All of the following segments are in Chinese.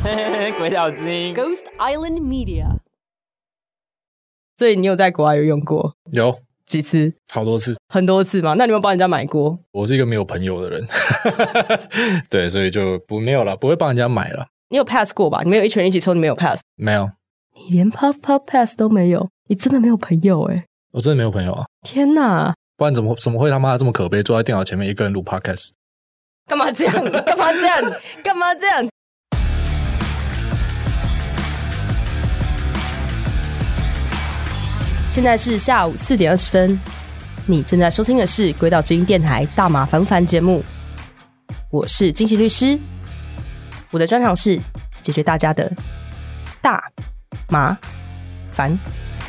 鬼岛之音 Ghost Island Media。 所以你有在国外有用过？ 有几次？ 好多次， 很多次吗？那你有没有帮人家买过？ 我是一个没有朋友的人对，所以就没有了，不会帮人家买了。 你有 pass 过吧？你们有一群人一起抽，你没有 pass？ 没有， 你连 puff pass 都没有，你真的没有朋友欸。 我真的没有朋友啊！ 天哪， 不然怎么会他妈的这么可悲，坐在电脑前面一个人录 podcast？ 干嘛这样？干嘛这样？干嘛这样？现在是下午4点20分，你正在收听的是鬼岛之音电台大麻烦不烦节目，我是金喜律师，我的专长是解决大家的大麻烦。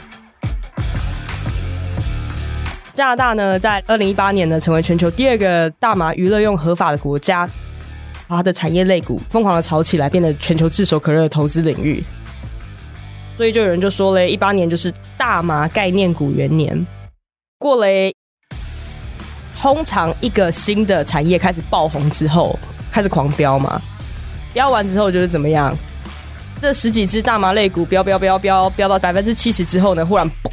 加拿大呢，在2018年呢，成为全球第2个大麻娱乐用合法的国家，它的产业类股疯狂的炒起来，变得全球炙手可热的投资领域。所以就有人就说嘞，18年就是大麻概念股元年。过了通常一个新的产业开始爆红之后，开始狂飙嘛，飙完之后就是怎么样？这10几只大麻类股飙到70%之后呢，忽然嘣，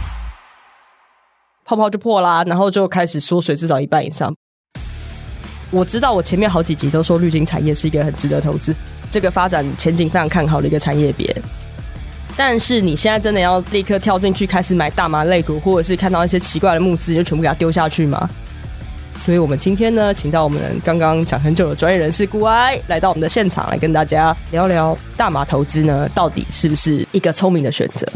泡泡就破啦，然后就开始缩水，至少1半以上。我知道我前面好几集都说绿金产业是一个很值得投资，这个发展前景非常看好的一个产业别。但是你现在真的要立刻跳进去开始买大麻类股，或者是看到一些奇怪的募资就全部给它丢下去吗？所以我们今天呢，请到我们刚刚讲很久的专业人士古埃来到我们的现场，来跟大家聊聊大麻投资呢到底是不是一个聪明的选择。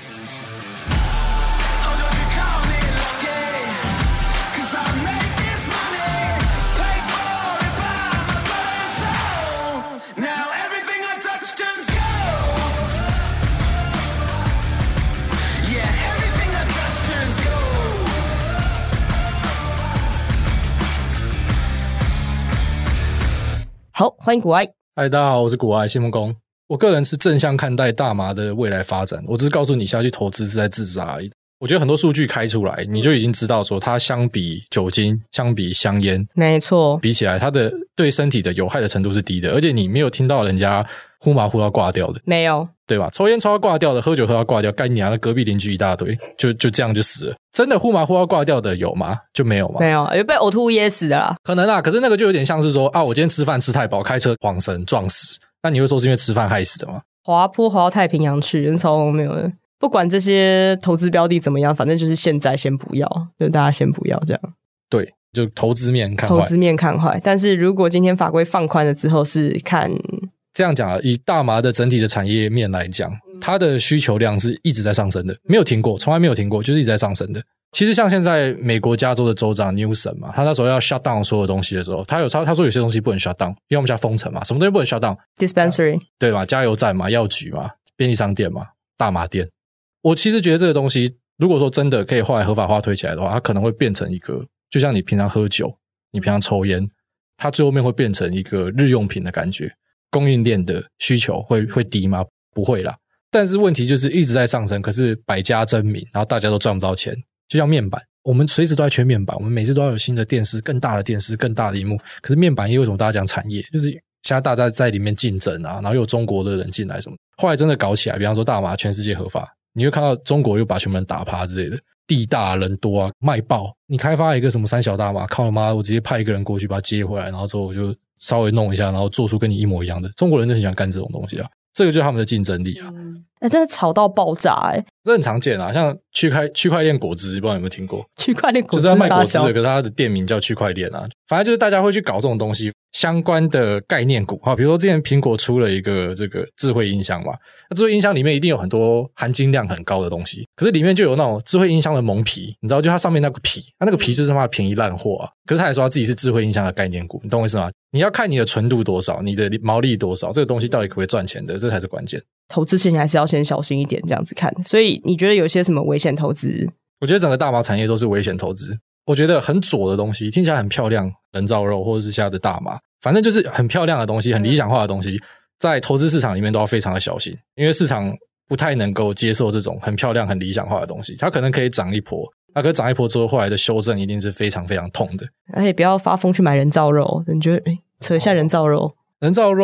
好，欢迎古埃。 嗨，大家好，我是古埃谢梦公。我个人是正向看待大麻的未来发展，我只是告诉你下去投资是在自杀而已。我觉得很多数据开出来，你就已经知道说它相比酒精、相比香烟， 没错， 比起来它的对身体的有害的程度是低的，而且你没有听到人家呼麻呼到挂掉的， 没有， 对吧？抽烟抽到挂掉的，喝酒喝到挂掉，干你啊！那隔壁邻居一大堆，就这样就死了。真的呼麻呼到挂掉的有吗？就没有吗？ 没有，有被呕吐物噎死的啦。 可能啊，可是那个就有点像是说啊，我今天吃饭吃太饱，开车晃神撞死，那你会说是因为吃饭害死的吗？ 滑坡滑到太平洋去，超荒谬的。不管这些投资标的怎么样，反正就是现在先不要，就大家先不要这样。 对，就投资面看坏， 投资面看坏。但是如果今天法规放宽了之后，是看这样讲啊，以大麻的整体的产业面来讲，它的需求量是一直在上升的，没有停过，从来没有停过，就是一直在上升的。其实像现在美国加州的州长 Newsom 嘛，他那时候要 shut down 所有东西的时候，他说有些东西不能 shut down， 因为我们家封城嘛，什么东西不能 shut down？ dispensary， 对嘛，加油站嘛，药局嘛，便利商店嘛，大麻店。我其实觉得这个东西，如果说真的可以后来合法化推起来的话，它可能会变成一个，就像你平常喝酒，你平常抽烟，它最后面会变成一个日用品的感觉。供应链的需求会低吗？不会啦。但是问题就是一直在上升，可是百家争鸣，然后大家都赚不到钱。就像面板，我们随时都在缺面板，我们每次都要有新的电视、更大的电视、更大的萤幕。可是面板业为什么大家讲产业？就是现在大家在里面竞争啊，然后又有中国的人进来什么。后来真的搞起来，比方说大麻全世界合法，你会看到中国又把全部人打趴之类的，地大人多啊，卖爆。你开发一个什么三小大麻，靠他妈，我直接派一个人过去把它接回来，然后之后我就稍微弄一下，然后做出跟你一模一样的。中国人就很喜欢干这种东西啊，这个就是他们的竞争力啊。 真的炒到爆炸这很常见啊，像区块链果汁，不知道你有没有听过？ 区块链果汁就是在卖果汁的，可是它的店名叫区块链啊。反正就是大家会去搞这种东西，相关的概念股啊，比如说之前苹果出了一个这个智慧音箱嘛，那智慧音箱里面一定有很多含金量很高的东西，可是里面就有那种智慧音箱的蒙皮，你知道，就它上面那个皮，它那个皮就是他妈的便宜烂货啊。可是他还说他自己是智慧音箱的概念股，你懂我意思吗？你要看你的纯度多少，你的毛利多少，这个东西到底可不可以赚钱的，这才是关键。 投资前还是要先小心一点，这样子看。所以你觉得有些什么危险投资？ 我觉得整个大麻产业都是危险投资。我觉得很左的东西，听起来很漂亮，人造肉或者是现在的大麻，反正就是很漂亮的东西，很理想化的东西，在投资市场里面都要非常的小心，因为市场不太能够接受这种很漂亮很理想化的东西。它可能可以涨一波，那可是涨一波之后，后来的修正一定是非常非常痛的。 而且不要发疯去买人造肉，你觉得扯一下人造肉？ 人造肉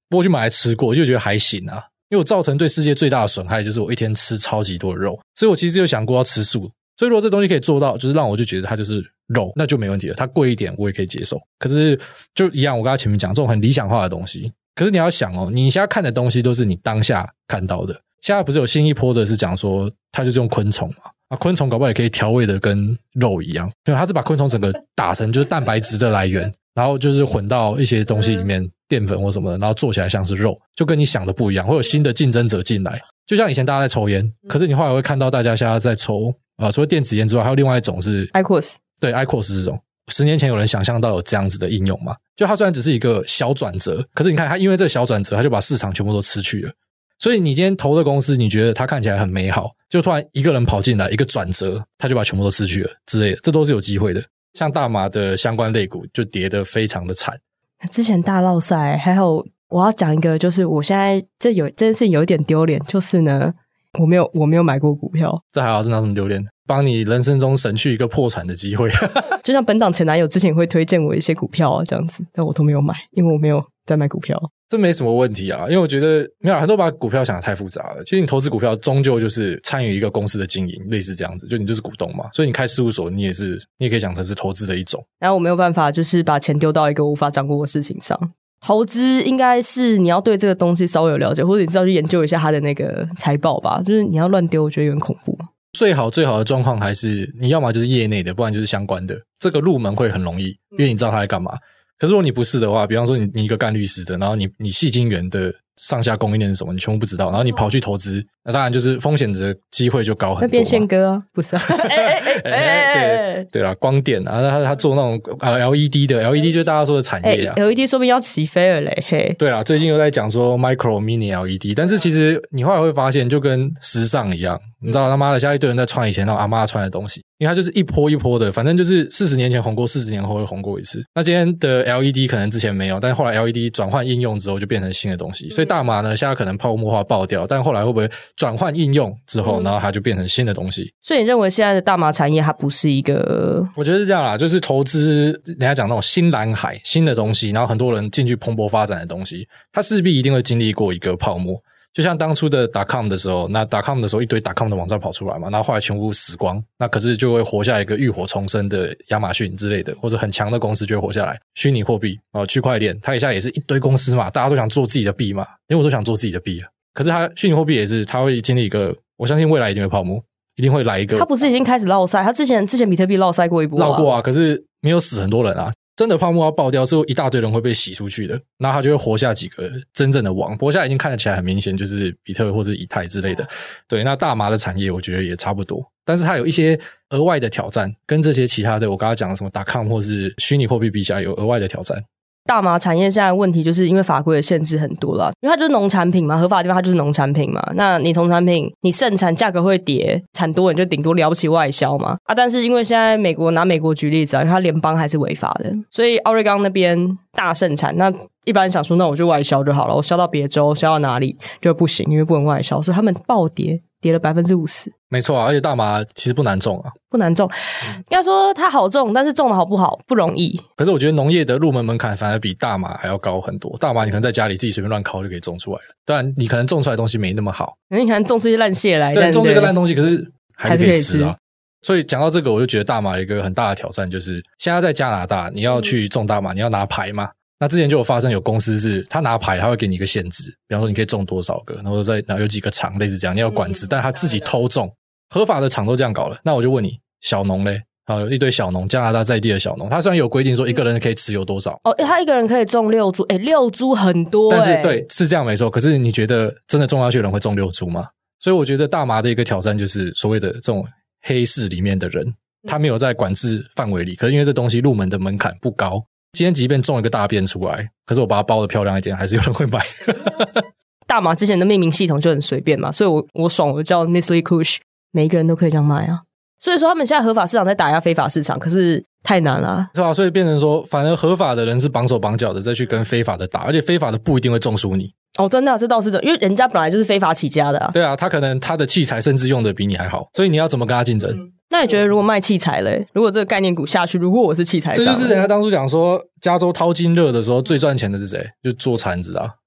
不过去买来吃过，就觉得还行啊。因为我造成对世界最大的损害就是我一天吃超级多的肉，所以我其实有想过要吃素。所以如果这东西可以做到，就是让我就觉得它就是肉，那就没问题了。它贵一点我也可以接受。可是就一样，我刚才前面讲这种很理想化的东西，可是你要想哦，你现在看的东西都是你当下看到的。现在不是有新一波的是讲说它就是用昆虫嘛？啊，昆虫搞不好也可以调味的跟肉一样，因为它是把昆虫整个打成就是蛋白质的来源，然后就是混到一些东西里面，淀粉或什么的，然后做起来像是肉，就跟你想的不一样，会有新的竞争者进来。就像以前大家在抽烟，可是你后来会看到大家现在在抽除了电子烟之外，还有另外一种是 IQOS， 对 IQOS 这种。10年前有人想象到有这样子的应用吗？就它虽然只是一个小转折，可是你看它因为这个小转折，它就把市场全部都吃去了。所以你今天投的公司，你觉得它看起来很美好，就突然一个人跑进来，一个转折，它就把全部都吃去了之类的，这都是有机会的。像大麻的相关类股就跌得非常的惨。 之前大落赛，还有我要讲一个，就是我现在这件事情有一点丢脸，就是呢，我没有买过股票。 这还好，这哪什么丢脸？帮你人生中省去一个破产的机会。 就像本档前男友之前会推荐我一些股票啊，这样子，但我都没有买，因为我没有在买股票。 这没什么问题啊，因为我觉得没有很多把股票想得太复杂了。其实你投资股票终究就是参与一个公司的经营，类似这样子，就你就是股东嘛，所以你开事务所你也可以讲成是投资的一种。 然后我没有办法就是把钱丢到一个无法掌握的事情上。投资应该是你要对这个东西稍微有了解，或者你知道去研究一下它的那个财报吧，就是你要乱丢我觉得有点恐怖。 最好的状况还是你要么就是业内的，不然就是相关的，这个入门会很容易，因为你知道他在干嘛。可是如果你不是的话，比方说你一个干律师的，然后你矽晶圆的上下供应链是什么你全部不知道，然后你跑去投资，那当然就是风险的机会就高很多嘛。那变现哥啊，不是啊？对啦，光电啊，他做那种LED 的 LED 就是大家说的产业啊。 LED 说不定要起飞了嘞，嘿。 对啦，最近又在讲说 micro mini LED， 但是其实你后来会发现，就跟时尚一样，你知道他妈的，现在一堆人在穿以前那种阿嬷穿的东西，因为它就是一波一波的，反正就是40年前红过，40年后会红过一次。那今天的 LED 可能之前没有，但是后来 LED 转换应用之后就变成新的东西，所以大麻呢现在可能泡沫化爆掉，但后来会不会转换应用之后，然后它就变成新的东西？ 所以你认为现在的大麻产业它不是一个？ 我觉得是这样啦，就是投资人家讲那种新蓝海、新的东西，然后很多人进去蓬勃发展的东西，它势必一定会经历过一个泡沫。就像当初的 .com 的时候，那 .com 的时候一堆 .com 的网站跑出来嘛，然后后来全部死光，那可是就会活下一个浴火重生的亚马逊之类的，或者很强的公司就会活下来。虚拟货币区块链，它一下也是一堆公司嘛，大家都想做自己的币嘛，因为我都想做自己的币啊。可是它虚拟货币也是，它会经历一个，我相信未来一定会泡沫，一定会来一个。 它不是已经开始落赛？它之前比特币落赛过一波， 落过啊，可是没有死很多人啊。真的泡沫要爆掉，是一大堆人会被洗出去的，然后他就会活下几个真正的王。活下已经看得起来很明显，就是比特或者以太之类的。对，那大麻的产业我觉得也差不多，但是它有一些额外的挑战，跟这些其他的我刚刚讲的什么.com 或是虚拟货币比起来有额外的挑战。 大麻产业现在问题就是因为法规的限制很多啦，因为它就是农产品嘛，合法的地方它就是农产品嘛。那你农产品你盛产价格会跌，产多你就顶多了不起外销嘛。但是因为现在拿美国举例子啊，因为它联邦还是违法的，所以奥瑞冈那边大盛产，那一般想说那我就外销就好了，我销到别州，销到哪里就不行，因为不能外销，所以他们暴跌了 50%。 没错啊，而且大麻其实不难种啊， 不难种，应该说它好种，但是种的好不好不容易。 可是我觉得农业的入门门槛反而比大麻还要高很多。大麻你可能在家里自己随便乱烤就可以种出来了，当然你可能种出来的东西没那么好， 你可能种出一些烂蟹来， 对，种出一个烂东西，可是还是可以吃啊。所以讲到这个，我就觉得大麻有一个很大的挑战，就是现在在加拿大你要去种大麻，你要拿牌嘛。那之前就有发生有公司是他拿牌，他会给你一个限制，比方说你可以种多少个，然后有几个厂类似这样，你要管制，但他自己偷种，合法的厂都这样搞了。那我就问你，小农嘞？有一堆小农，加拿大在地的小农，他虽然有规定说一个人可以持有多少， 他一个人可以种6株，6株很多， 但是对是这样没错。可是你觉得真的种下去的人会种6株吗？所以我觉得大麻的一个挑战就是所谓的这种黑市里面的人，他没有在管制范围里，可是因为这东西入门的门槛不高。今天即便种一个大便出来，可是我把它包得漂亮一点，还是有人会买。 大麻之前的命名系统就很随便嘛，所以我爽，我叫 Nestle Kush， 每一个人都可以这样卖啊。所以说他们现在合法市场在打压非法市场，可是太难了， 是吧？所以变成说，反而合法的人是绑手绑脚的再去跟非法的打，而且非法的不一定会种输你。 真的这倒是的，因为人家本来就是非法起家的啊。 对啊，他可能他的器材甚至用的比你还好，所以你要怎么跟他竞争？ 那你觉得如果卖器材嘞？如果这个概念股下去，如果我是器材商， 这就是人家当初讲说加州淘金热的时候最赚钱的是谁？就做铲子啊。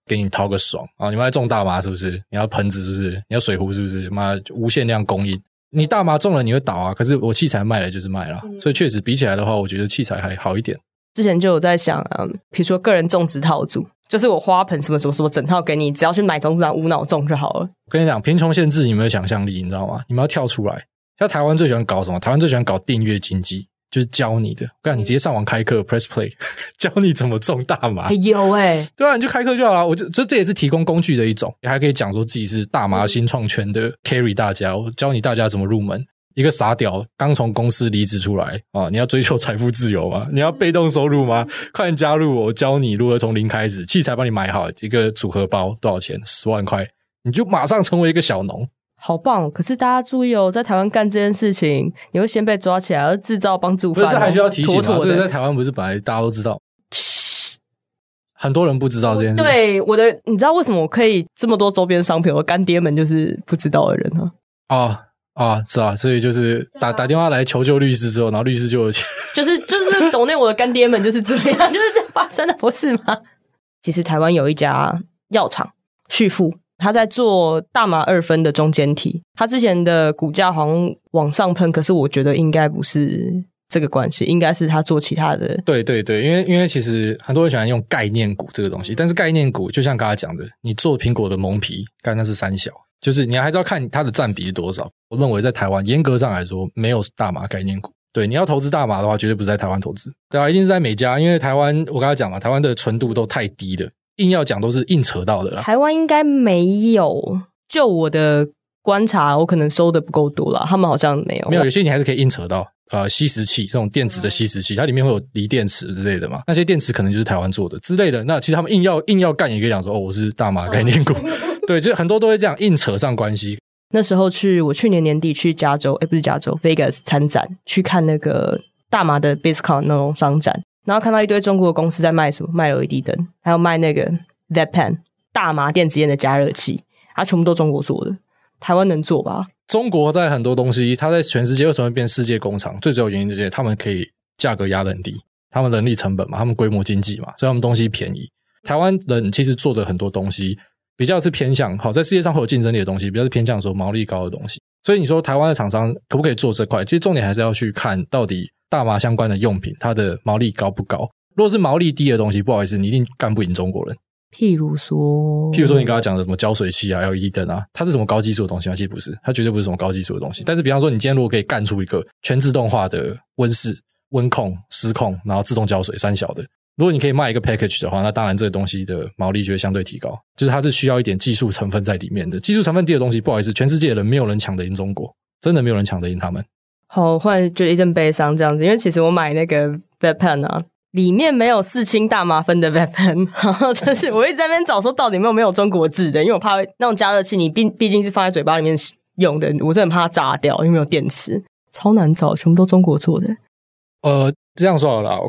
给你掏个爽啊！你们要种大麻是不是？你要盆子是不是？你要水壶是不是？妈无限量供应。你大麻种了你会倒啊，可是我器材卖了就是卖了，所以确实比起来的话，我觉得器材还好一点。 之前就有在想比如说个人种植套组，就是我花盆什么什么什么整套给你，只要去买种子无脑种就好了。 我跟你讲，贫穷限制你们的想象力，你知道吗？你们要跳出来。像台湾最喜欢搞什么？台湾最喜欢搞订阅经济，就是教你的。我告诉你，直接上网开课 ，Press Play， 教你怎么种大麻。 有对啊，你就开课就好了。我就这也是提供工具的一种，你还可以讲说自己是大麻新创圈的 carry 大家，我教你大家怎么入门。一个傻屌刚从公司离职出来啊！你要追求财富自由吗？你要被动收入吗？快点加入我，教你如何从零开始，器材帮你买好，一个组合包多少钱？10万块，你就马上成为一个小农。 好棒！可是大家注意哦，在台湾干这件事情，你会先被抓起来，而制造帮助犯。 这还需要提醒吗？ 妥妥的这个在台湾不是本来大家都知道，很多人不知道这件事。 对，你知道为什么我可以这么多周边商品？我干爹们就是不知道的人啊。 是啊，所以就是打电话来求救律师之后，然后律师就有钱， 就是抖内我的干爹们就是这样，就是这样发生的，不是吗？其实台湾有一家药厂旭富，他在做大麻2酚的中间体，他之前的股价好像往上喷，可是我觉得应该不是这个关系，应该是他做其他的。对， 因为其实很多人喜欢用概念股这个东西，但是概念股就像刚才讲的，你做苹果的蒙皮，干那是三小。就是你还是要看它的占比是多少。我认为在台湾严格上来说没有大麻概念股。对，你要投资大麻的话绝对不是在台湾投资，对啊，一定是在美加，因为台湾我刚才讲嘛，台湾的纯度都太低了，硬要讲都是硬扯到的啦。 台湾应该没有，就我的观察我可能收的不够多啦，他们好像没有， 有些你还是可以硬扯到吸食器，这种电子的吸食器，它里面会有锂电池之类的嘛，那些电池可能就是台湾做的之类的，那其实他们硬要干也可以讲说我是大麻概念股对，就很多都会这样硬扯上关系。 那时候我去年年底去加州不是加州 Vegas 参展，去看那个大麻的 BizCon 那种商展，然后看到一堆中国的公司在卖什么，卖 LED 灯，还有卖那个 Vapen 大麻电子烟的加热器，它全部都中国做的，台湾能做吧？ 中国在很多东西，它在全世界为什么会变世界工厂，最主要原因就是他们可以价格压得很低，他们人力成本嘛，他们规模经济嘛，所以他们东西便宜。台湾人其实做的很多东西比较是偏向好，在世界上会有竞争力的东西，比较是偏向说毛利高的东西。所以你说台湾的厂商可不可以做这块，其实重点还是要去看到底大麻相关的用品它的毛利高不高。如果是毛利低的东西，不好意思，你一定干不赢中国人。譬如说你刚才讲的什么胶水器啊 LED 灯啊，它是什么高技术的东西吗？其实不是，它绝对不是什么高技术的东西。但是比方说你今天如果可以干出一个全自动化的温室、温控、湿控，然后自动胶水三小的，如果你可以卖一个 package 的话，那当然这个东西的毛利就会相对提高，就是它是需要一点技术成分在里面的。技术成分低的东西，不好意思，全世界的人没有人抢得赢中国，真的没有人抢得赢他们。 好，忽然觉得一阵悲伤这样子，因为其实我买那个 Vapen 啊，里面没有4氢大麻酚的 Vapen， 然后就是我一直在那边找说到底有没有中国制的，因为我怕那种加热器你毕竟是放在嘴巴里面用的，我真的很怕它炸掉，因为没有电池，超难找，全部都中国做的。 这样说好了，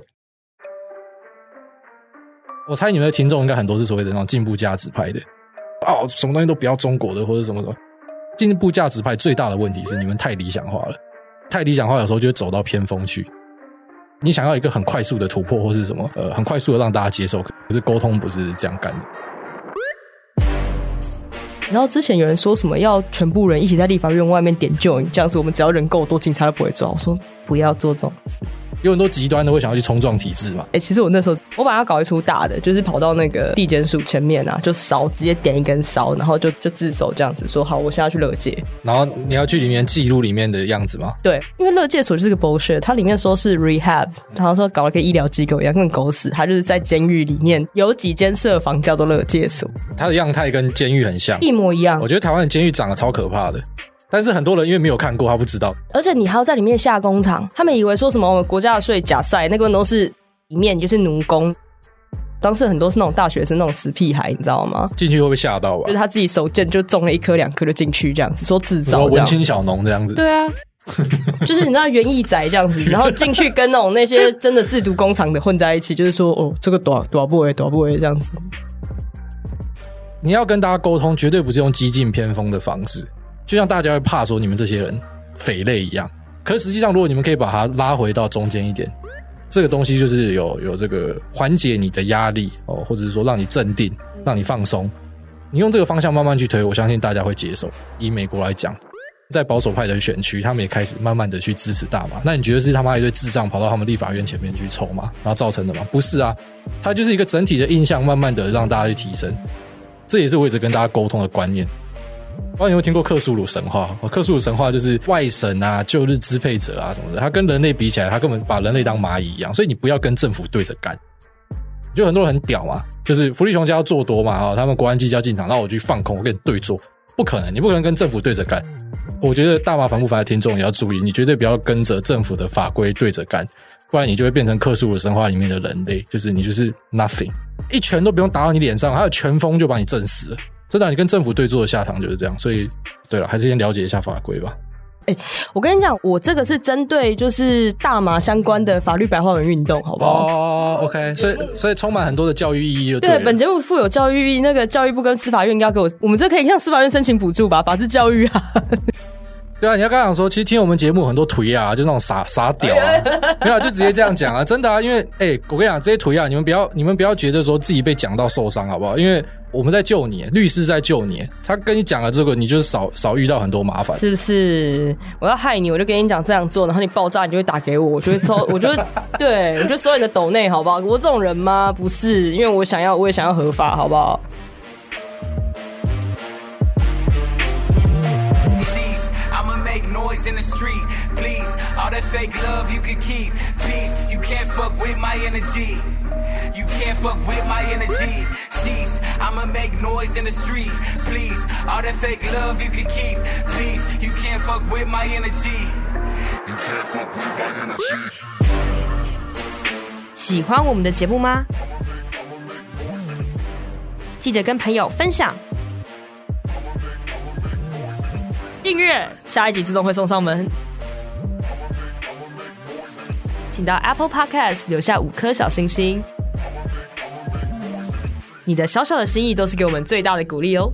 我猜你们的听众应该很多是所谓的那种进步价值派的什么东西都不要中国的或者什么什么。进步价值派最大的问题是你们太理想化了，太理想化有时候就会走到偏锋去。你想要一个很快速的突破或是什么很快速的让大家接受，可是沟通不是这样干的。 然后之前有人说什么要全部人一起在立法院外面点join，这样子我们只要人够多，警察都不会抓。我说不要做这种事。 有很多极端的会想要去冲撞体制嘛。 其实我那时候我本来要搞一出大的，就是跑到那个地检署前面啊，就烧，直接点一根烧，然后就自首这样子，说好我现在要去勒戒。然后你要去里面记录里面的样子吗？ 对，因为勒戒所就是个 bullshit， 它里面说是 rehab， 然后说搞了跟医疗机构一样，跟狗屎。它就是在监狱里面有几间舍房叫做勒戒所， 它的样态跟监狱很像， 一模一样。 我觉得台湾的监狱长得超可怕的。但是很多人因为没有看过，他不知道。 而且你还要在里面下工厂，他们以为说什么我们国家的税假赛，那个都是里面就是奴工。当时很多是那种大学生，那种死屁孩，你知道吗？ 进去会被吓到吧？ 就是他自己手贱就种了1颗2颗就进去这样子，说制造这样， 文青小农这样子。 对啊，就是你知道园艺仔这样子，然后进去跟那些真的制毒工厂的混在一起，就是说这个多不会这样子。 你要跟大家沟通，绝对不是用激进偏锋的方式。就像大家会怕说你们这些人匪类一样，可是实际上如果你们可以把它拉回到中间一点， 这个东西就是有这个缓解你的压力哦，或者是说让你镇定，让你放松。你用这个方向慢慢去推，我相信大家会接受。以美国来讲，在保守派的选区，他们也开始慢慢的去支持大麻。那你觉得是他妈一堆智障跑到他们立法院前面去抽吗？然后造成的吗？不是啊，它就是一个整体的印象，慢慢的让大家去提升。这也是我一直跟大家沟通的观念。不知道你有没有听过克苏鲁神话？克苏鲁神话就是外神啊、旧日支配者啊什么的，他跟人类比起来，他根本把人类当蚂蚁一样，所以你不要跟政府对着干。就很多人很屌嘛，就是福利熊家要做多嘛，他们国安机要进场，让我去放空，我跟你对做，不可能，你不可能跟政府对着干。我觉得大麻烦不烦的听众也要注意，你绝对不要跟着政府的法规对着干，不然你就会变成克苏鲁神话里面的人类，就是你就是 nothing， 一拳都不用打到你脸上，还有拳风就把你震死了。真的，你跟政府对坐的下场就是这样，所以对了，还是先了解一下法规吧。 我跟你讲，我这个是针对就是大麻相关的法律白话文运动，好不好？ 哦 ，OK， 所以充满很多的教育意义就对了。 对，本节目富有教育意义，那个教育部跟司法院应该要给我们这可以向司法院申请补助吧？法治教育啊。 对啊，你要刚讲说，其实听我们节目很多推啊，就那种傻屌啊，没有就直接这样讲啊，真的啊，因为我跟你讲这些推啊，你们不要觉得说自己被讲到受伤好不好？因为我们在救你，律师在救你，他跟你讲了这个，你就是少遇到很多麻烦， 是不是？我要害你，我就跟你讲这样做，然后你爆炸，你就会打给我，我就会抽，我就对，我就收你的抖内，好不好？我这种人吗？不是，因为我也想要合法，好不好？ In the street, please. All that fake love you can keep. Peace, you can't fuck with my energy. You can't fuck with my energy. Sheesh, I'ma make noise in the street, please. All that fake love you can keep. Please, you can't fuck with my energy. You can't fuck with my energy. 喜欢我们的节目吗？记得跟朋友分享。 订阅，下一集自动会送上门。 请到 Apple Podcast 留下5颗小星星， 你的小小的心意都是给我们最大的鼓励哦。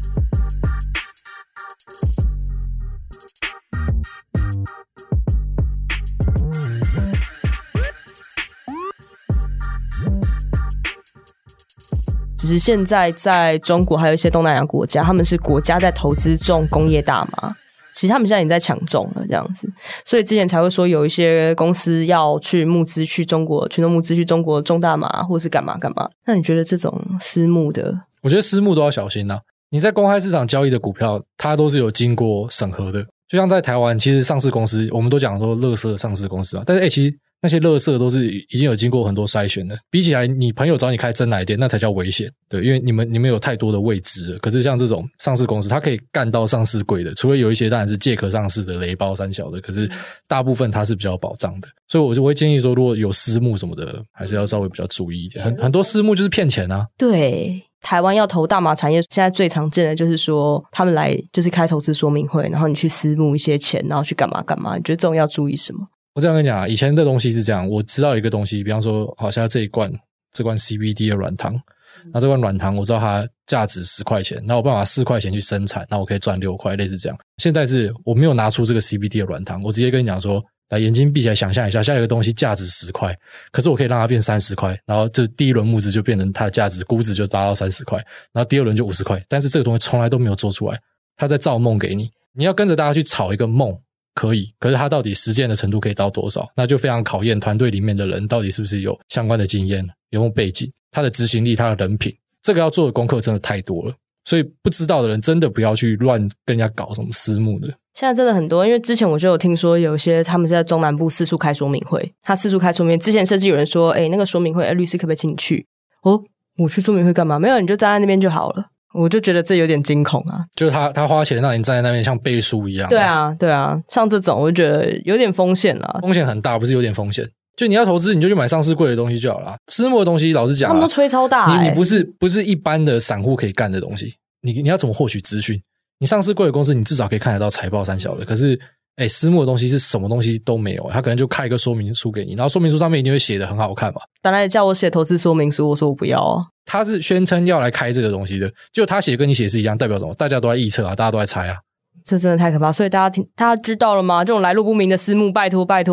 只是现在在中国还有一些东南亚国家，他们是国家在投资种工业大麻，其实他们现在已经在抢种了这样子，所以之前才会说有一些公司要去募资去中国，群众募资去中国种大麻或是干嘛干嘛。那你觉得这种私募的？ 我觉得私募都要小心啊。你在公开市场交易的股票，它都是有经过审核的。就像在台湾，其实上市公司我们都讲说垃圾上市公司啊，但是其实那些垃圾都是已经有经过很多筛选的，比起来你朋友找你开真奶店那才叫危险，对，因为你们有太多的未知了。可是像这种上市公司，它可以干到上市柜的，除了有一些当然是借壳上市的雷包三小的，可是大部分它是比较有保障的。所以我就会建议说，如果有私募什么的，还是要稍微比较注意一点。很多私募就是骗钱啊。 对，台湾要投大麻产业，现在最常见的就是说他们来就是开投资说明会，然后你去私募一些钱，然后去干嘛干嘛。你觉得这种要注意什么？ 我这样跟你讲啊，以前的东西是这样，我知道一个东西，比方说好像这罐 CBD 的软糖，那这罐软糖我知道它价值10块钱，那我办法4块钱去生产，那我可以赚6块，类似这样。现在是我没有拿出这个 CBD 的软糖，我直接跟你讲说，来眼睛闭起来想象一下，下一个东西价值10块，可是我可以让它变30块，然后这第一轮募资就变成它的价值估值就达到30块，然后第二轮就50块，但是这个东西从来都没有做出来，它在造梦给你，你要跟着大家去炒一个梦。可以，可是它到底实践的程度可以到多少，那就非常考验团队里面的人到底是不是有相关的经验，有没有背景，他的执行力，他的人品，这个要做的功课真的太多了，所以不知道的人真的不要去乱跟人家搞什么私募的。 现在真的很多，因为之前我就有听说有些他们是在中南部四处开说明会，他四处开说明会之前甚至有人说那个说明会律师可不可以请你去？我去说明会干嘛？没有，你就站在那边就好了。我就觉得这有点惊恐啊， 就是他花钱让你站在那边像背书一样。 对啊对啊，像这种我就觉得有点风险啦， 风险很大，不是有点风险，就你要投资你就去买上市柜的东西就好了。私募的东西老实讲他们都吹超大， 你不是一般的散户可以干的东西，你要怎么获取资讯？你上市柜的公司你至少可以看得到财报三小的，可是私募的东西是什么东西都没有，他可能就开一个说明书给你，然后说明书上面一定会写得很好看嘛。 本来叫我写投资说明书，我说我不要啊。 他是宣称要来开这个东西的，就他写跟你写是一样，代表什么？大家都在臆测啊，大家都在猜啊。 这真的太可怕，所以大家知道了吗？这种来路不明的私募，拜托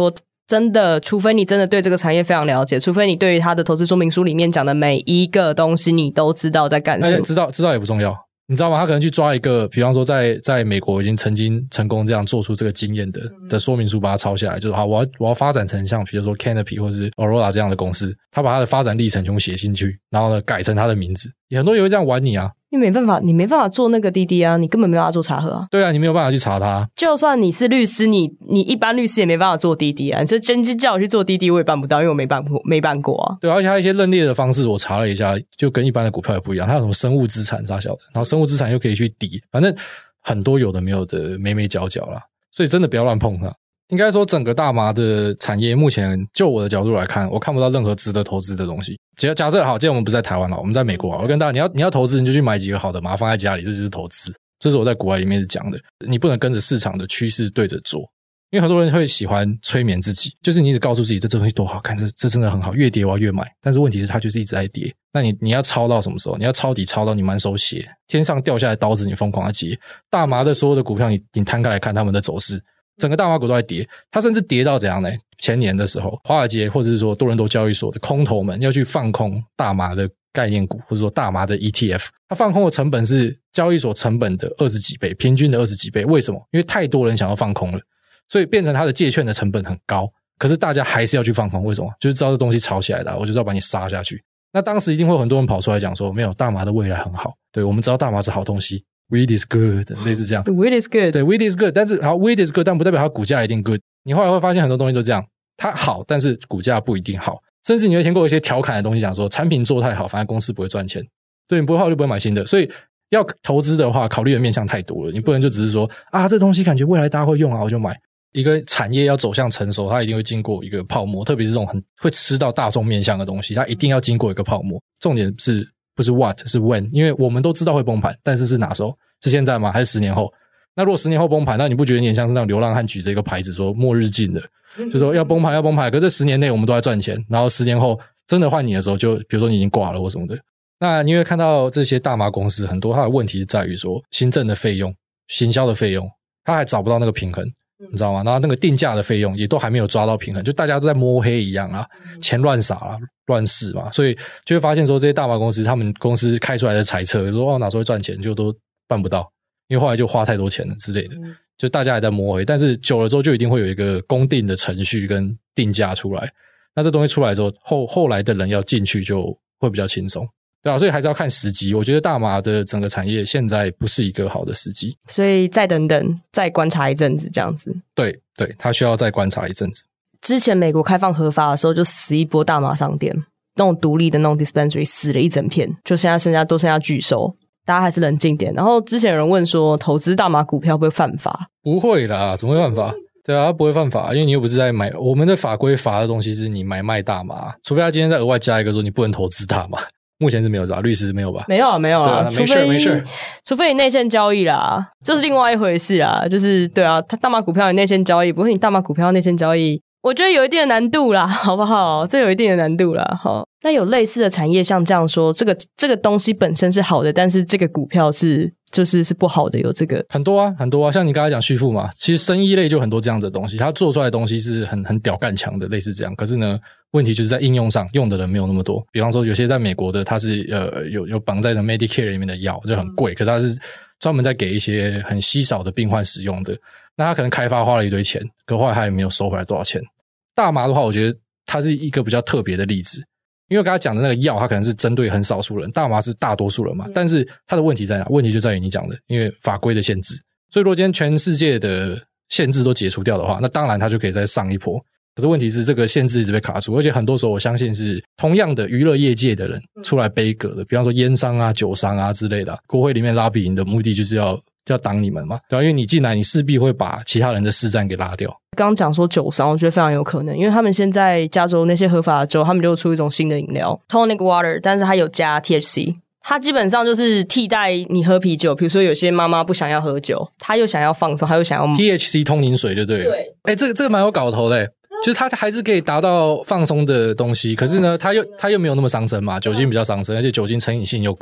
真的，除非你真的对这个产业非常了解，除非你对于它的投资说明书里面讲的每一个东西你都知道在干什么。 知道也不重要，你知道吗？他可能去抓一个，比方说在美国已经曾经成功这样做出这个经验的说明书，把它抄下来，就是好，我要发展成像比如说 Canopy 或是 Aurora 这样的公司，他把他的发展历程全部写进去，然后呢改成他的名字，也很多人会这样玩你啊。 你没办法做那个滴滴啊，你根本没办法做查核啊。 对啊，你没有办法去查它。 就算你是律师，你一般律师也没办法做滴滴啊。你这真叫我去做滴滴，我也办不到，因为我没办过啊。 对，而且还有一些认列的方式，我查了一下，就跟一般的股票也不一样。它有什么生物资产啥小的，然后生物资产又可以去抵，反正很多有的没有的眉眉角角啦。所以真的不要乱碰它。应该说整个大麻的产业目前就我的角度来看，我看不到任何值得投资的东西。假设好，今天我们不在台湾了，我们在美国啊，我跟大家你要投资你就去买几个好的麻放在家里，这就是投资。这是我在国外里面讲的，你不能跟着市场的趋势对着做。因为很多人会喜欢催眠自己，就是你一直告诉自己这东西多好看，这真的很好，越跌我要越买。但是问题是它就是一直在跌，那你要抄到什么时候？你要抄底抄到你满手血，天上掉下来刀子你疯狂的接。大麻的所有的股票你摊开来看他们的走势，整个大麻股都在跌，它甚至跌到怎样呢？前年的时候，华尔街或者是说多伦多交易所的空头们要去放空大麻的概念股，或者说大麻的 ETF， 它放空的成本是交易所成本的20几倍，平均的20几倍。为什么？因为太多人想要放空了，所以变成它的借券的成本很高，可是大家还是要去放空。为什么？就是知道这东西炒起来的，我就是要把你杀下去。那当时一定会有很多人跑出来讲说，没有，大麻的未来很好，对，我们知道大麻是好东西，Weed is good， 类似这样。 Weed is good， 对 ，Weed is good， 但是好 ，Weed is good， 但不代表它股价一定 good。你后来会发现很多东西都这样，它好，但是股价不一定好。甚至你会听过一些调侃的东西，讲说产品做太好，反正公司不会赚钱。对，你不会好就不会买新的。所以要投资的话，考虑的面向太多了，你不能就只是说啊，这东西感觉未来大家会用啊，我就买。一个产业要走向成熟，它一定会经过一个泡沫，特别是这种很会吃到大众面向的东西，它一定要经过一个泡沫。重点是不是 what， 是 when， 因为我们都知道会崩盘，但是是哪时候？是现在吗？还是10年后？那如果10年后崩盘，那你不觉得你很像是那种流浪汉举着一个牌子说末日近了，就说要崩盘要崩盘，可是这10年内我们都在赚钱，然后10年后真的换你的时候，就比如说你已经挂了或什么的。那你会看到这些大麻公司很多它的问题是在于说行政的费用、行销的费用，它还找不到那个平衡，你知道吗？然后那个定价的费用也都还没有抓到平衡，就大家都在摸黑一样啊，钱乱撒啦，乱试嘛，所以就会发现说这些大麻公司他们公司开出来的财测说哪时候会赚钱就都办不到，因为后来就花太多钱了之类的，就大家还在摸黑，但是久了之后就一定会有一个公定的程序跟定价出来，那这东西出来之后后来的人要进去就会比较轻松，对啊，所以还是要看时机。我觉得大麻的整个产业现在不是一个好的时机， 所以再等等，再观察一阵子这样子。 对，它需要再观察一阵子。 之前美国开放合法的时候就死一波大麻商店，那种独立的那种 dispensary 死了一整片，就现在都剩下拒收，大家还是冷静点。然后之前有人问说投资大麻股票会不会犯法？不会啦，怎么会犯法？对啊，它不会犯法，因为你又不是在买，我们的法规罚的东西是你买卖大麻，除非他今天再额外加一个说你不能投资大麻。目前是没有吧？律师没有吧？ 没有啊，没有啊， 没事， 除非你内线交易啦，就是另外一回事啦。就是对啊，他大麻股票你内线交易，不是你大麻股票内线交易，我觉得有一定的难度啦，好不好？这有一定的难度啦。好，那有类似的产业像这样说，这个东西本身是好的，但是这个股票是不好的，有这个很多啊，像你刚才讲旭富嘛，其实生意类就很多这样子的东西，它做出来的东西是很屌干强的，类似这样。可是呢，问题就是在应用上用的人没有那么多。比方说，有些在美国的，它是有绑在的 Medicare 里面的药就很贵，可是它是专门在给一些很稀少的病患使用的。那他可能开发花了一堆钱，可后来他也没有收回来多少钱。大麻的话，我觉得它是一个比较特别的例子。因为刚才讲的那个药，它可能是针对很少数人，大麻是大多数人嘛。但是它的问题在哪？问题就在于你讲的，因为法规的限制。所以如果今天全世界的限制都解除掉的话，那当然它就可以再上一波。可是问题是这个限制一直被卡住，而且很多时候我相信是同样的娱乐业界的人出来背锅的，比方说烟商啊、酒商啊之类的。国会里面拉比赢的目的就是要挡你们嘛，对吧？因为你进来，你势必会把其他人的市占给拉掉。 刚刚讲说酒商，我觉得非常有可能，因为他们现在加州那些合法的州，他们就出一种新的饮料 tonic water， 但是它有加 THC， 它基本上就是替代你喝啤酒。比如说有些妈妈不想要喝酒，她又想要放松，她又想要 THC 通灵水，对不对？对，这个蛮有搞头的，就是它还是可以达到放松的东西，可是呢，它又没有那么伤身嘛，酒精比较伤身，而且酒精成瘾性又高。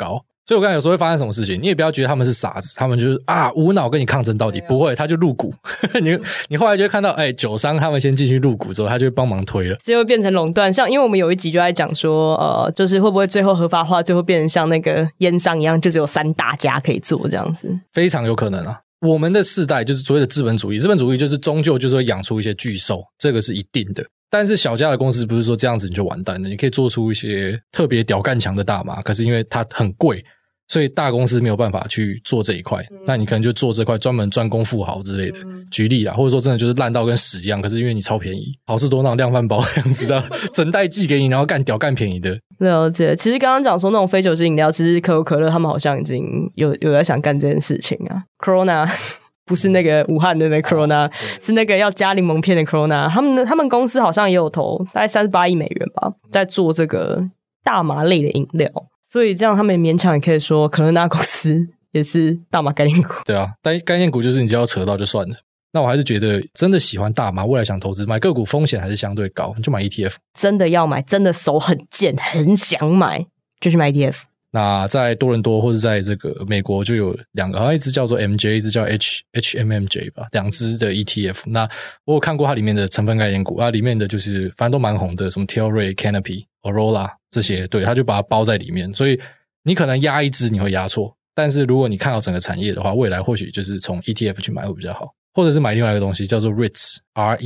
所以我刚才有时候会发生什么事情，你也不要觉得他们是傻子，他们就是无脑跟你抗争到底，不会，他就入股。你后来就会看到，酒商他们先进去入股之后，他就会帮忙推了， 这会变成垄断。像因为我们有一集就在讲说，就是会不会最后合法化，最后变成像那个烟商一样，就只有3大家可以做这样子， 非常有可能啊。我们的世代就是所谓的资本主义，资本主义就是终究就是会养出一些巨兽，这个是一定的。但是小家的公司不是说这样子你就完蛋了，你可以做出一些特别屌干强的大麻，可是因为它很贵，所以大公司没有办法去做这一块，那你可能就做这块专门专攻富豪之类的，举例啦，或者说真的就是烂到跟屎一样，可是因为你超便宜，好事多那种量贩包这样子的，整袋寄给你，然后干屌干便宜的。 了解。其实刚刚讲说那种非酒精饮料，其实可口可乐他们好像已经有在想干这件事情啊。Corona 不是那个武汉的那个 Corona， 是那个要加柠檬片的 Corona。他们公司好像也有投大概38亿美元吧，在做这个大麻类的饮料。所以这样他们勉强也可以说可乐那公司也是大麻概念股。 对啊，但概念股就是你只要扯到就算了。那我还是觉得真的喜欢大麻，未来想投资买个股风险还是相对高，你就买 ETF。 真的要买，真的手很贱很想买就去买 ETF。 那在多伦多或者在这个美国就有2个，好像一只叫做 MJ， 一只叫 HMMJ 吧，2只的 ETF。 那我有看过它里面的成分概念股，它里面的就是反正都蛮红的，什么 Tilray、Canopy、Aurora 这些，对，它就把它包在里面。所以你可能压一只你会压错，但是如果你看到整个产业的话，未来或许就是从 ETF 去买会比较好，或者是买另外一个东西叫做 REIT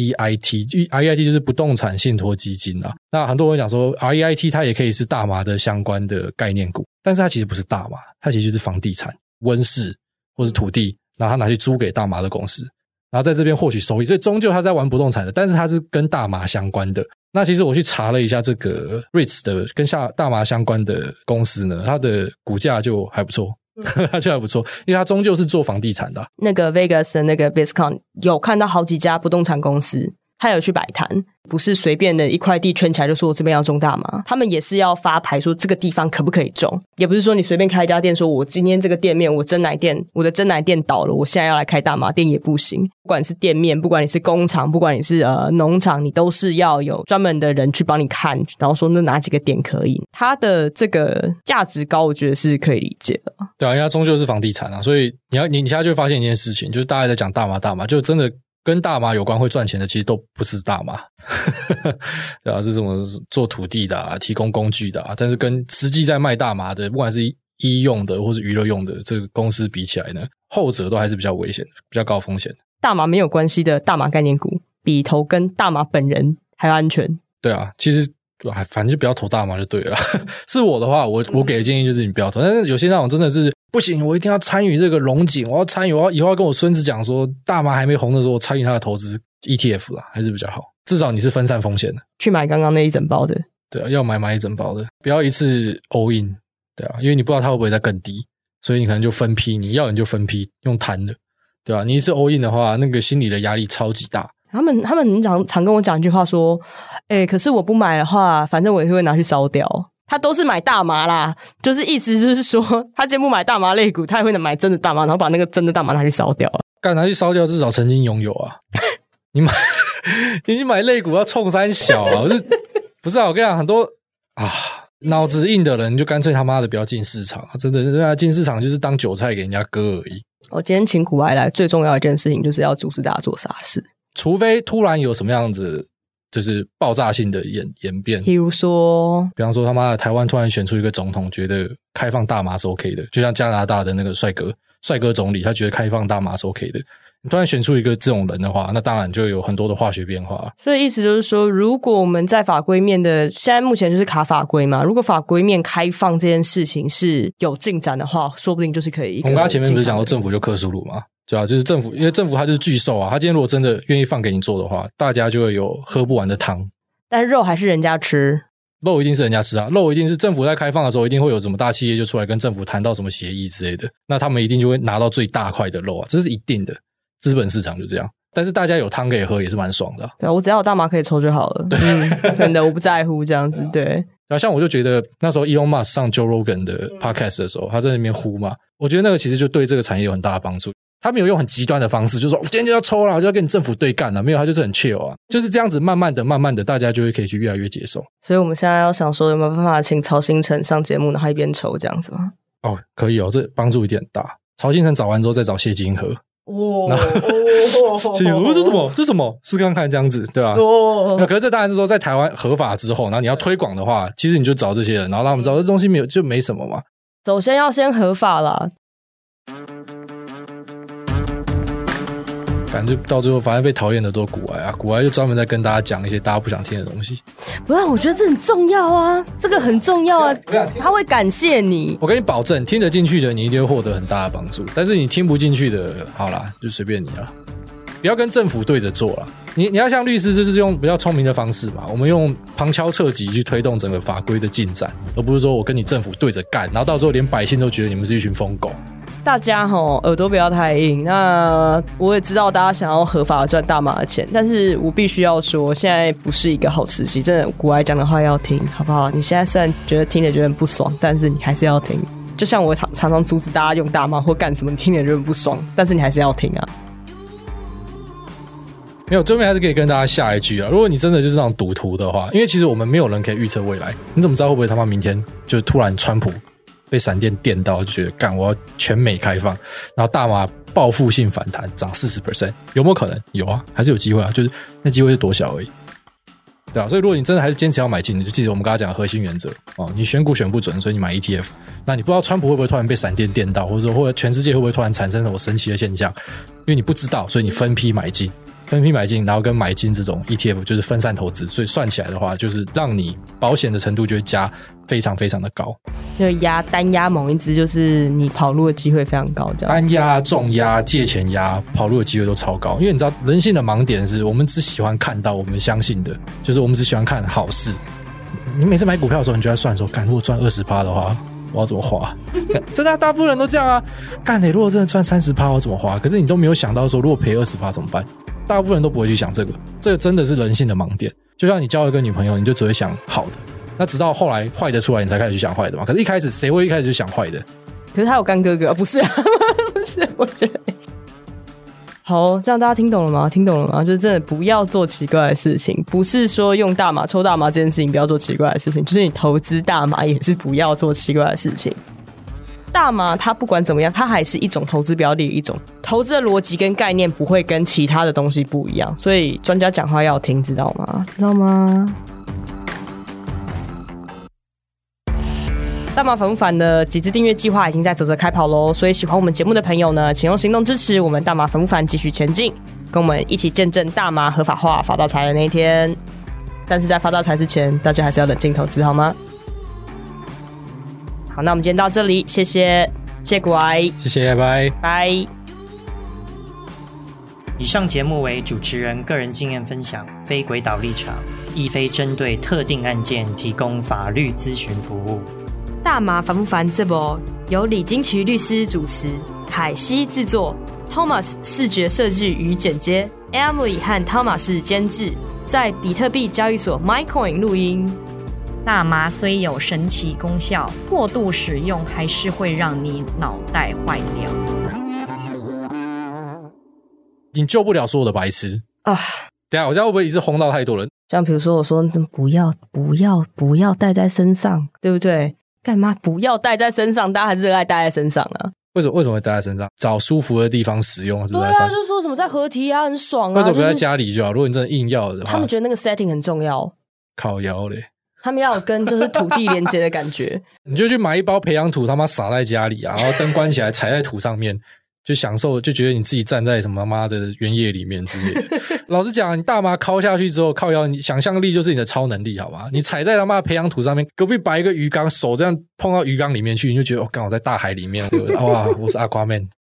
REIT 就是不动产信托基金啊。那很多人讲说 REIT 它也可以是大麻的相关的概念股，但是它其实不是大麻，它其实就是房地产、温室或是土地，然后它拿去租给大麻的公司，然后在这边获取收益，所以终究它在玩不动产的，但是它是跟大麻相关的。那其实我去查了一下这个 REITs 的跟大麻相关的公司呢，它的股价就还不错，它就还不错，因为它终究是做房地产的。 那个 Vegas 的那个 BizCon 有看到好几家不动产公司，他有去摆摊，不是随便的一块地圈起来就说我这边要种大麻，他们也是要发牌说这个地方可不可以种，也不是说你随便开一家店说我今天这个店面我的珍奶店倒了，我现在要来开大麻店也不行。不管是店面，不管你是工厂，不管你是农场，你都是要有专门的人去帮你看，然后说那哪几个点可以。它的这个价值高，我觉得是可以理解的。对啊， 因为它终究是房地产啊，所以你现在就会发现一件事情，就是大家在讲大麻，就真的跟大麻有关会赚钱的其实都不是大麻对啊，是什么做土地的啊，提供工具的啊，但是跟实际在卖大麻的不管是医用的或是娱乐用的这个公司比起来呢，后者都还是比较危险的，比较高风险的。大麻没有关系的大麻概念股比投跟大麻本人还要安全。 对啊，其实反正就不要投大麻就对了是我的话我给的建议就是你不要投，但是有些那种真的是不行，我一定要参与这个龙井，我要参与，以后要跟我孙子讲说大麻还没红的时候我参与他的投资 ETF 啦，还是比较好，至少你是分散风险的。 去买刚刚那一整包的。 对啊，要买一整包的，不要一次 all in。 对啊，因为你不知道它会不会再更低，所以你可能就分批，你要你就分批用摊的，对吧？你一次 all in 的话，那个心理的压力超级大。 他们常跟我讲一句话说，可是我不买的话，反正我也会拿去烧掉。他都是买大麻啦，就是意思就是说，他今天不买大麻类股，他也会买真的大麻，然后把那个真的大麻拿去烧掉。 干拿去烧掉，至少曾经拥有啊。你买类股要冲三小啊，不是啊？我跟你讲，很多脑子硬的人就干脆他妈的不要进市场啊！真的，进市场就是当韭菜给人家割而已。 我今天请股癌来，最重要的一件事情就是要阻止大家做傻事， 除非突然有什么样子就是爆炸性的演变， 比方说他妈的台湾突然选出一个总统，觉得开放大麻是 OK 的，就像加拿大的那个帅哥总理，他觉得开放大麻是 OK 的。你突然选出一个这种人的话，那当然就有很多的化学变化。 所以意思就是说，如果我们在法规面的现在目前就是卡法规嘛，如果法规面开放这件事情是有进展的话，说不定就是可以一个。 我们刚才前面不是讲说政府就克苏鲁嘛，对吧？就是政府，因为政府它就是巨兽啊，它今天如果真的愿意放给你做的话，大家就会有喝不完的汤。 但肉还是人家吃。 肉一定是人家吃啊，肉一定是政府在开放的时候，一定会有什么大企业就出来跟政府谈到什么协议之类的，那他们一定就会拿到最大块的肉啊，这是一定的。资本市场就这样，但是大家有汤可以喝也是蛮爽的啊。 对啊，我只要有大麻可以抽就好了。真的我不在乎这样子。对。 然后像我就觉得那时候 Elon Musk 上 Joe Rogan 的 podcast 的时候，他在那边呼嘛，我觉得那个其实就对这个产业有很大的帮助。他没有用很极端的方式，就是说我今天就要抽了，我就要跟你政府对干了，没有，他就是很 chill 啊，就是这样子慢慢的大家就会可以去越来越接受。 所以我们现在要想说有没有办法请曹兴诚上节目然后一边抽这样子吗？ 哦，可以哦，这帮助一点大。曹金城找完之后再找谢金河。 哇， 谢金河，这什么？这什么？试看看这样子，对吧？可是这当然是说在台湾合法之后，然后你要推广的话，其实你就找这些人，然后让他们知道这东西就没什么嘛。 首先要先合法啦。 感觉到最后反正被讨厌的都是股癌啊，股癌就专门在跟大家讲一些大家不想听的东西。 不是，我觉得这很重要啊，这个很重要啊，他会感谢你。 我跟你保证，听得进去的你一定会获得很大的帮助，但是你听不进去的，好啦，就随便你啦，不要跟政府对着做啦。你要像律师，就是用比较聪明的方式嘛，我们用旁敲侧击去推动整个法规的进展，而不是说我跟你政府对着干，然后到时候连百姓都觉得你们是一群疯狗。 大家耳朵不要太硬。那我也知道大家想要合法的赚大麻的钱，但是我必须要说，现在不是一个好时机。真的，股癌讲的话要听，好不好？你现在虽然觉得听着觉得很不爽，但是你还是要听。就像我常常阻止大家用大麻或干什么，你听着觉得很不爽，但是你还是要听啊。 没有，最后面还是可以跟大家下一句啊。如果你真的就是那种赌徒的话，因为其实我们没有人可以预测未来，你怎么知道会不会他妈明天就突然川普被闪电电到，就觉得干我要全美开放，然后大麻报复性反弹涨 40%， 有没有可能？有啊，还是有机会啊，就是那机会是多小而已，对啊。所以如果你真的还是坚持要买进，你就记得我们刚才讲的核心原则哦，你选股选不准，所以你买 ETF， 那你不知道川普会不会突然被闪电电到，或者说或者全世界会不会突然产生什么神奇的现象，因为你不知道，所以你分批买进，然后跟买进这种 ETF 就是分散投资，所以算起来的话，就是让你保险的程度就会加非常非常的高。 就单压某一只，就是你跑路的机会非常高，这样。 单压、重压、借钱压，跑路的机会都超高。因为你知道人性的盲点是我们只喜欢看到我们相信的，就是我们只喜欢看好事。你每次买股票的时候，你就在算说，干如果赚 20% 的话，我要怎么花？真的大部分人都这样啊。干如果真的赚 30% 我怎么花？可是你都没有想到说，如果赔 20% 怎么办？大部分人都不会去想这个，这个真的是人性的盲点。就像你交一个女朋友，你就只会想好的，那直到后来坏的出来，你才开始去想坏的嘛。可是一开始谁会一开始就想坏的？ 可是他有干哥哥，不是啊，不是，我觉得。好，这样大家听懂了吗？听懂了吗？就是真的不要做奇怪的事情，不是说用大麻抽大麻这件事情不要做奇怪的事情，就是你投资大麻也是不要做奇怪的事情。大麻它不管怎么样，它还是一种投资标的，一种投资的逻辑跟概念不会跟其他的东西不一样，所以专家讲话要听，知道吗？知道吗？大麻烦不烦的集资订阅计划已经在嘖开跑咯，所以喜欢我们节目的朋友呢，请用行动支持我们大麻烦不烦继续前进，跟我们一起见证大麻合法化发大财的那一天。但是在发大财之前，大家还是要冷静投资好吗？好，那我们今天到这里，谢谢股癌， 谢谢，拜拜。 以上节目为主持人个人经验分享，非鬼岛立场，亦非针对特定案件提供法律咨询服务。 大麻烦不烦这部由李金渠律师主持，凯西制作， Thomas 视觉设计与剪接， Emily 和 Thomas 监制，在比特币交易所 MyCoin 录音。 大麻虽有神奇功效，过度使用还是会让你脑袋坏掉。 你救不了所有的白痴啊！ 等一下，我这样会不会一直轰到太多人？ 像比如说我说不要带在身上，对不对？干嘛不要带在身上？大家还是热爱带在身上啊？ 为什么会带在身上？找舒服的地方使用，是不是？ 对啊，就说什么在合体啊，很爽啊。 为什么不在家里就好？如果你真的硬要的话， 他们觉得那个 setting 很重要。 靠腰嘞！ 他们要有跟就是土地连接的感觉。 你就去买一包培养土，他妈撒在家里啊，然后灯关起来，踩在土上面。就享受，就觉得你自己站在什么妈的原野里面之类的。老实讲，你大麻敲下去之后，靠腰，你想象力就是你的超能力，好吧？你踩在他妈的培养土上面，隔壁摆一个鱼缸，手这样碰到鱼缸里面去，你就觉得哦，刚好在大海里面，哇，我是 Aquaman。